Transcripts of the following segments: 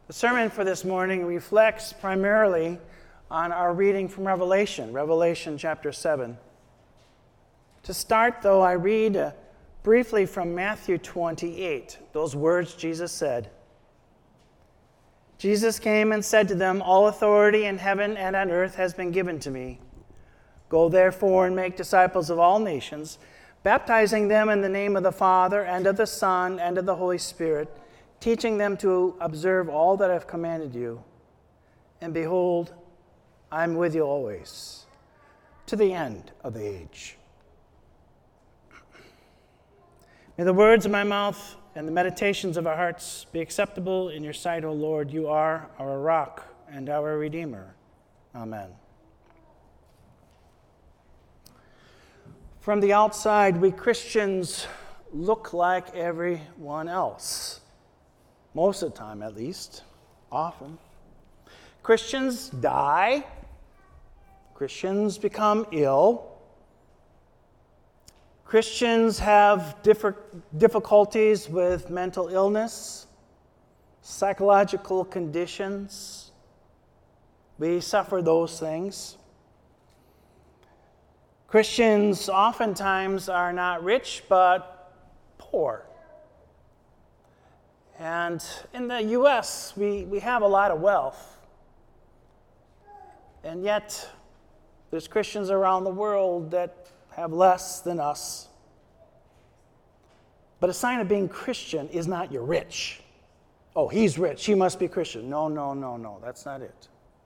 The sermon for this morning reflects primarily on our reading from Revelation chapter 7. To start, though, I read briefly from Matthew 28, those words Jesus said. Jesus came and said to them, "All authority in heaven and on earth has been given to me. Go therefore and make disciples of all nations, baptizing them in the name of the Father and of the Son and of the Holy Spirit, teaching them to observe all that I've commanded you. And behold, I'm with you always, to the end of the age." May the words of my mouth and the meditations of our hearts be acceptable in your sight, O Lord. You are our rock and our Redeemer. Amen. From the outside, we Christians look like everyone else. Most of the time, at least. Often. Christians die. Christians become ill. Christians have difficulties with mental illness, psychological conditions. We suffer those things. Christians oftentimes are not rich, but poor. And in the U.S., we have a lot of wealth. And yet, there's Christians around the world that have less than us. But a sign of being Christian is not you're rich. Oh, he's rich, he must be Christian. No, that's not it.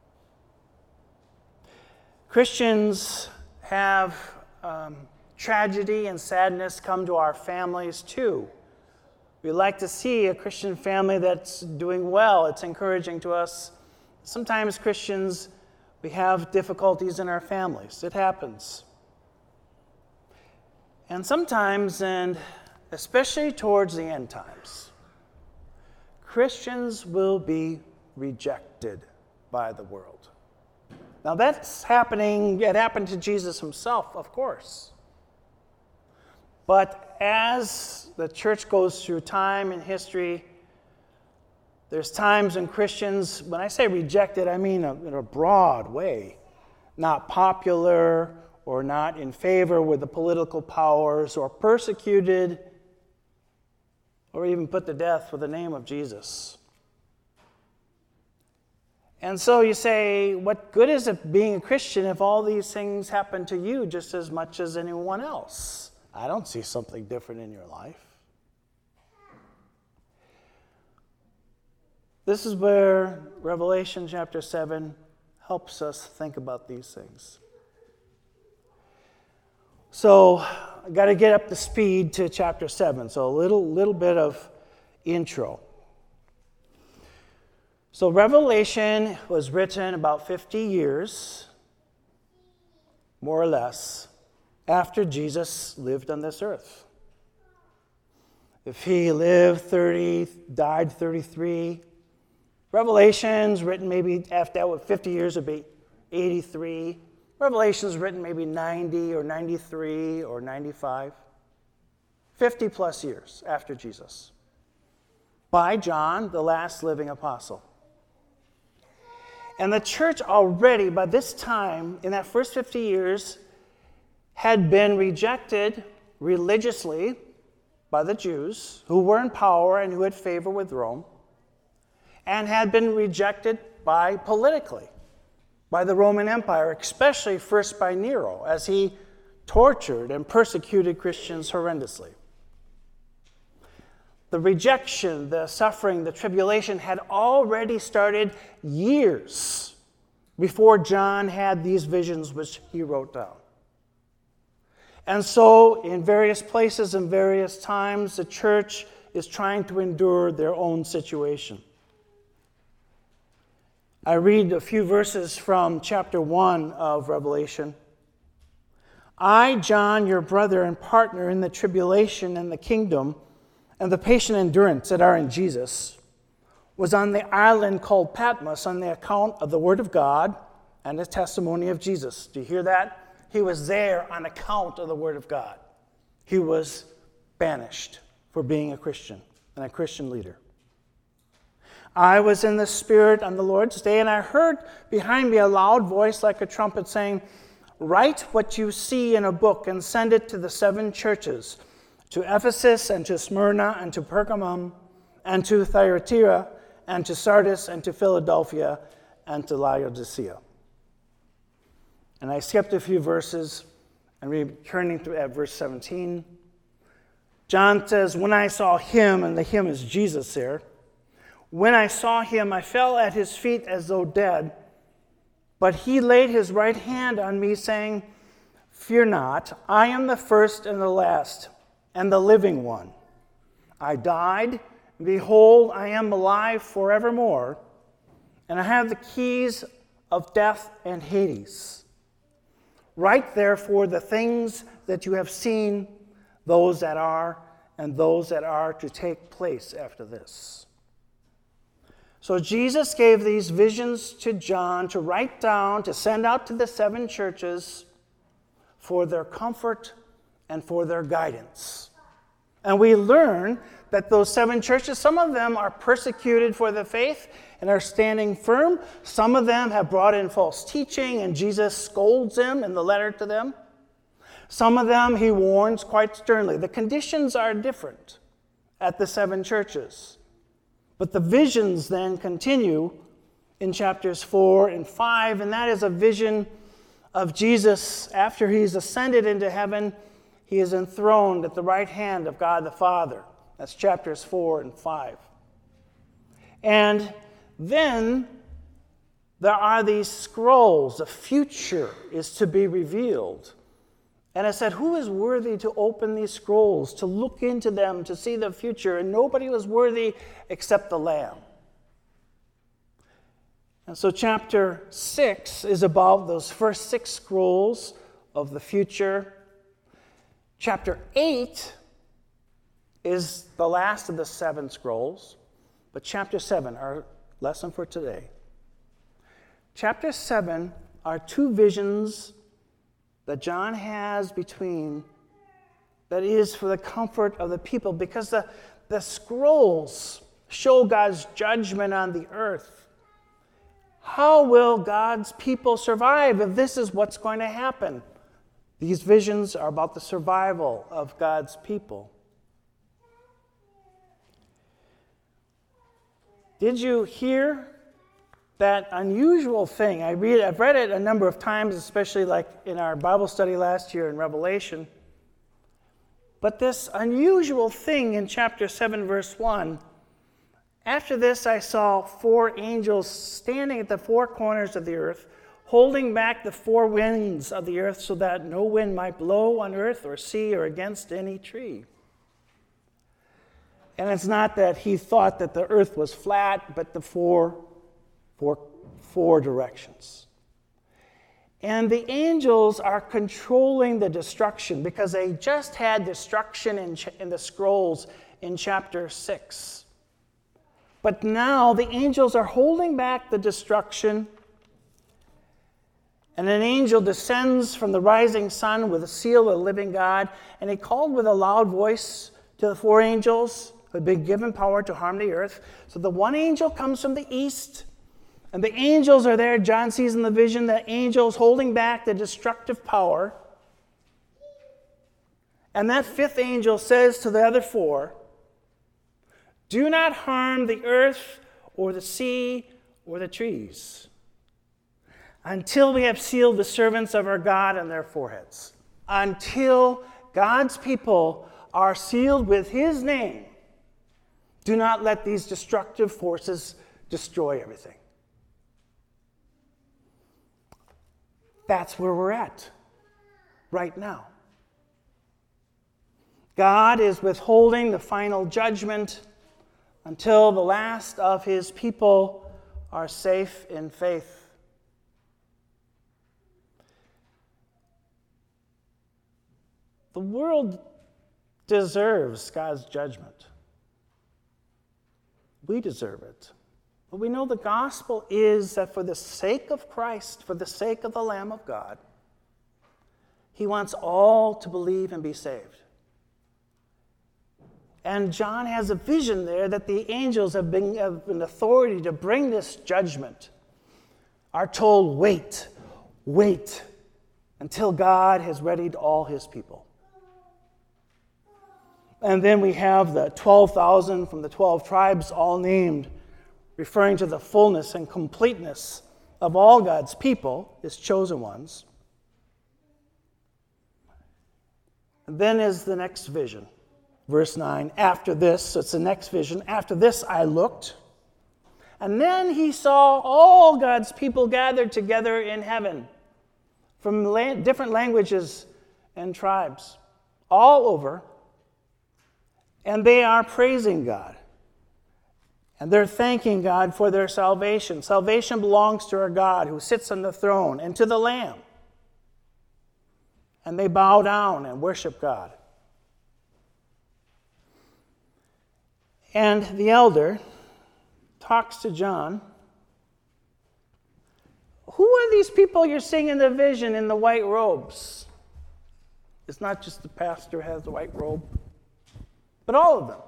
Christians have tragedy and sadness come to our families too. We like to see a Christian family that's doing well. It's encouraging to us. Sometimes Christians, we have difficulties in our families. It happens. And sometimes, and especially towards the end times, Christians will be rejected by the world. Now that's happening, it happened to Jesus himself, of course. But as the church goes through time and history, there's times when Christians, when I say rejected, I mean in a broad way, not popular, or not in favor with the political powers, or persecuted, or even put to death for the name of Jesus. And so you say, what good is it being a Christian if all these things happen to you just as much as anyone else? I don't see something different in your life. This is where Revelation chapter 7 helps us think about these things. So I got to get up to speed to chapter 7. So a little bit of intro. So Revelation was written about 50 years, more or less, after Jesus lived on this earth. If he lived 30, died 33, Revelation's written maybe after that, 50 years would be 83. Revelation's written maybe 90 or 93 or 95. 50 plus years after Jesus. By John, the last living apostle. And the church already, by this time, in that first 50 years, had been rejected religiously by the Jews, who were in power and who had favor with Rome, and had been rejected politically by the Roman Empire, especially first by Nero, as he tortured and persecuted Christians horrendously. The rejection, the suffering, the tribulation had already started years before John had these visions which he wrote down. And so, in various places and various times, the church is trying to endure their own situation. I read a few verses from chapter 1 of Revelation. I, John, your brother and partner in the tribulation and the kingdom and the patient endurance that are in Jesus, was on the island called Patmos on the account of the word of God and the testimony of Jesus. Do you hear that? He was there on account of the word of God. He was banished for being a Christian and a Christian leader. I was in the Spirit on the Lord's day, and I heard behind me a loud voice like a trumpet saying, "Write what you see in a book and send it to the 7 churches, to Ephesus and to Smyrna and to Pergamum and to Thyatira and to Sardis and to Philadelphia and to Laodicea." And I skipped a few verses and returning to at verse 17. John says, "When I saw him," and the him is Jesus here, "when I saw him, I fell at his feet as though dead. But he laid his right hand on me, saying, 'Fear not, I am the first and the last, and the living one. I died, and behold, I am alive forevermore, and I have the keys of death and Hades. Write therefore the things that you have seen, those that are, and those that are to take place after this.'" So Jesus gave these visions to John to write down, to send out to the 7 churches for their comfort and for their guidance. And we learn that those 7 churches, some of them are persecuted for the faith and are standing firm. Some of them have brought in false teaching, and Jesus scolds them in the letter to them. Some of them he warns quite sternly. The conditions are different at the 7 churches. But the visions then continue in chapters 4 and 5, and that is a vision of Jesus after he's ascended into heaven. He is enthroned at the right hand of God the Father. That's chapters 4 and 5. And then there are these scrolls. The future is to be revealed. And I said, who is worthy to open these scrolls, to look into them, to see the future? And nobody was worthy except the Lamb. And so chapter 6 is about those first 6 scrolls of the future. Chapter 8 is the last of the 7 scrolls. But chapter 7, our lesson for today. Chapter 7 are 2 visions that John has between, that is for the comfort of the people, because the scrolls show God's judgment on the earth. How will God's people survive if this is what's going to happen? These visions are about the survival of God's people. Did you hear that unusual thing? I've read it a number of times, especially like in our Bible study last year in Revelation. But this unusual thing in chapter 7, verse 1, "After this I saw 4 angels standing at the 4 corners of the earth, holding back the 4 winds of the earth so that no wind might blow on earth or sea or against any tree." And it's not that he thought that the earth was flat, but the four directions. And the angels are controlling the destruction because they just had destruction in the scrolls in chapter 6. But now the angels are holding back the destruction, and an angel descends from the rising sun with a seal of the living God, and he called with a loud voice to the 4 angels who had been given power to harm the earth. So the one angel comes from the east, and the angels are there. John sees in the vision the angels holding back the destructive power. And that 5th angel says to the other 4, "Do not harm the earth or the sea or the trees until we have sealed the servants of our God on their foreheads." Until God's people are sealed with his name, do not let these destructive forces destroy everything. That's where we're at right now. God is withholding the final judgment until the last of his people are safe in faith. The world deserves God's judgment. We deserve it. But we know the gospel is that for the sake of Christ, for the sake of the Lamb of God, he wants all to believe and be saved. And John has a vision there that the angels have been authority to bring this judgment, are told, wait until God has readied all his people. And then we have the 12,000 from the 12 tribes, all named, referring to the fullness and completeness of all God's people, his chosen ones. And then is the next vision. Verse 9, after this, so it's the next vision. After this I looked, and then he saw all God's people gathered together in heaven from different languages and tribes, all over, and they are praising God. And they're thanking God for their salvation. Salvation belongs to our God who sits on the throne and to the Lamb. And they bow down and worship God. And the elder talks to John. Who are these people you're seeing in the vision in the white robes? It's not just the pastor has the white robe, but all of them.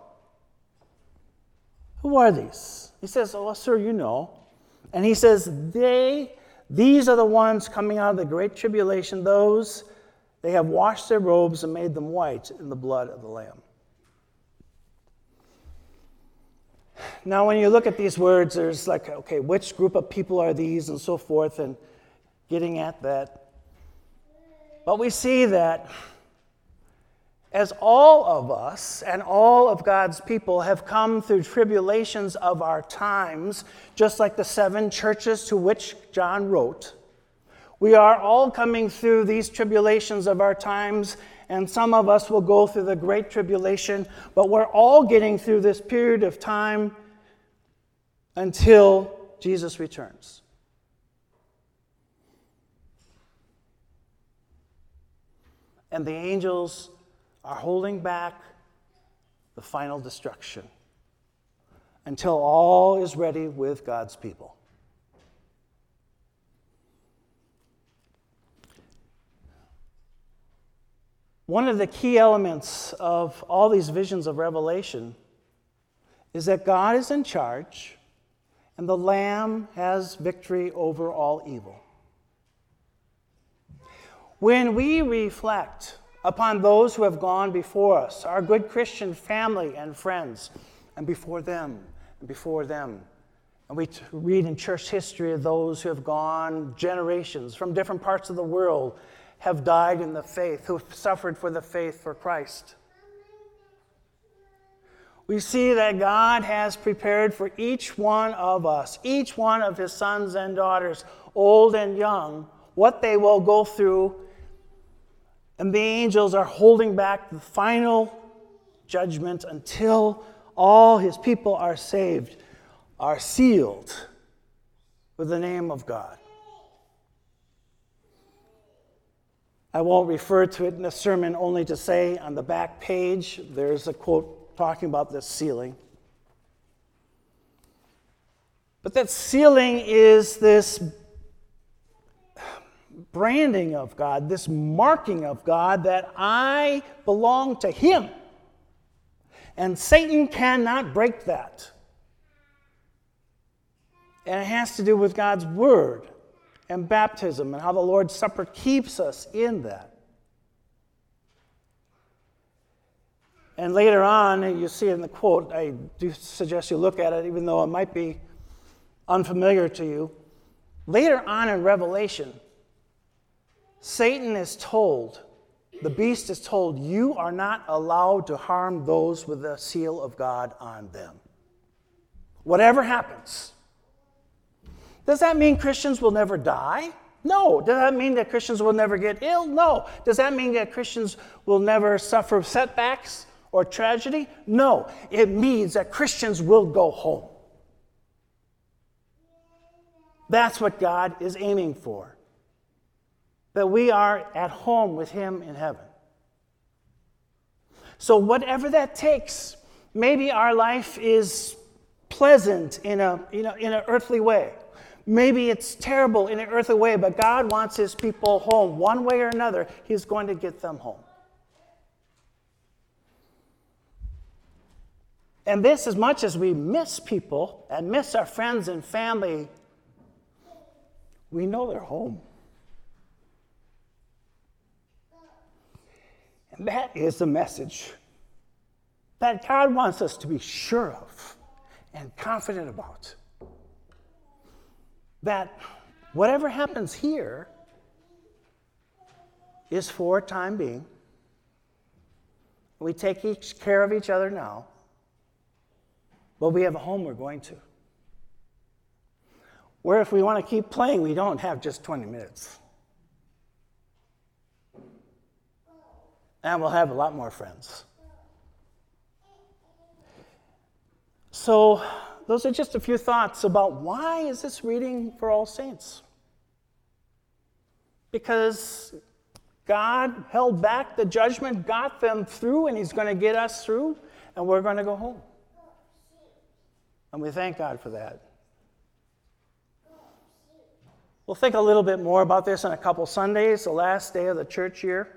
Who are these? He says, oh, sir, you know. And he says, these are the ones coming out of the great tribulation, they have washed their robes and made them white in the blood of the Lamb. Now, when you look at these words, there's like, okay, which group of people are these and so forth, and getting at that. But we see that as all of us and all of God's people have come through tribulations of our times, just like the 7 churches to which John wrote, we are all coming through these tribulations of our times, and some of us will go through the great tribulation, but we're all getting through this period of time until Jesus returns. And the angels are holding back the final destruction until all is ready with God's people. One of the key elements of all these visions of Revelation is that God is in charge and the Lamb has victory over all evil. When we reflect upon those who have gone before us, our good Christian family and friends, and before them, and we read in church history of those who have gone generations from different parts of the world, have died in the faith, who have suffered for the faith for Christ. We see that God has prepared for each one of us, each one of his sons and daughters, old and young, what they will go through. And the angels are holding back the final judgment until all his people are saved, are sealed with the name of God. I won't refer to it in the sermon, only to say on the back page, there's a quote talking about this sealing. But that sealing is this branding of God, this marking of God that I belong to him. And Satan cannot break that. And it has to do with God's word and baptism and how the Lord's Supper keeps us in that. And later on, you see in the quote, I do suggest you look at it, even though it might be unfamiliar to you. Later on in Revelation, Satan is told, the beast is told, you are not allowed to harm those with the seal of God on them. Whatever happens. Does that mean Christians will never die? No. Does that mean that Christians will never get ill? No. Does that mean that Christians will never suffer setbacks or tragedy? No. It means that Christians will go home. That's what God is aiming for. That we are at home with him in heaven. So whatever that takes, maybe our life is pleasant in an earthly way. Maybe it's terrible in an earthly way, but God wants his people home. One way or another, he's going to get them home. And this, as much as we miss people and miss our friends and family, we know they're home. And that is the message that God wants us to be sure of and confident about. That whatever happens here is for time being. We take care of each other now, but we have a home we're going to. Where if we want to keep playing, we don't have just 20 minutes. And we'll have a lot more friends. So those are just a few thoughts about why is this reading for All Saints? Because God held back the judgment, got them through, and he's going to get us through, and we're going to go home. And we thank God for that. We'll think a little bit more about this in a couple Sundays, the last day of the church year.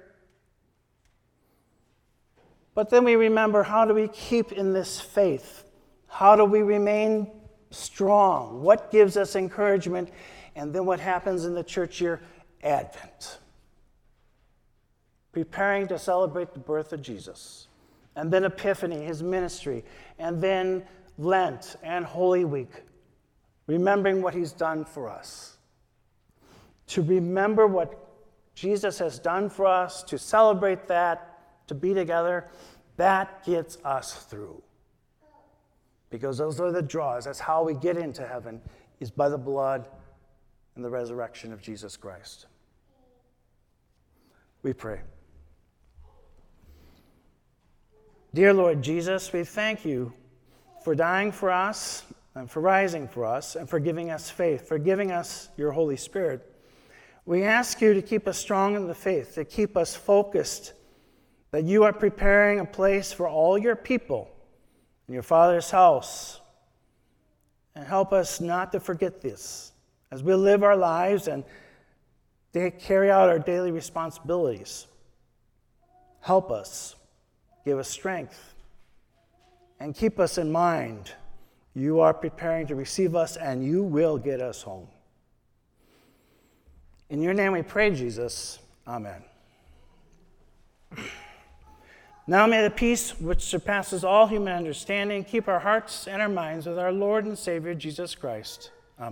But then we remember, how do we keep in this faith? How do we remain strong? What gives us encouragement? And then what happens in the church year? Advent. Preparing to celebrate the birth of Jesus. And then Epiphany, his ministry. And then Lent and Holy Week. Remembering what he's done for us. To remember what Jesus has done for us, to celebrate that, to be together, that gets us through. Because those are the draws. That's how we get into heaven, is by the blood and the resurrection of Jesus Christ. We pray. Dear Lord Jesus, we thank you for dying for us and for rising for us and for giving us faith, for giving us your Holy Spirit. We ask you to keep us strong in the faith, to keep us focused, that you are preparing a place for all your people in your Father's house. And help us not to forget this as we live our lives and carry out our daily responsibilities. Help us, give us strength, and keep us in mind. You are preparing to receive us, and you will get us home. In your name we pray, Jesus. Amen. Now may the peace which surpasses all human understanding keep our hearts and our minds with our Lord and Savior Jesus Christ.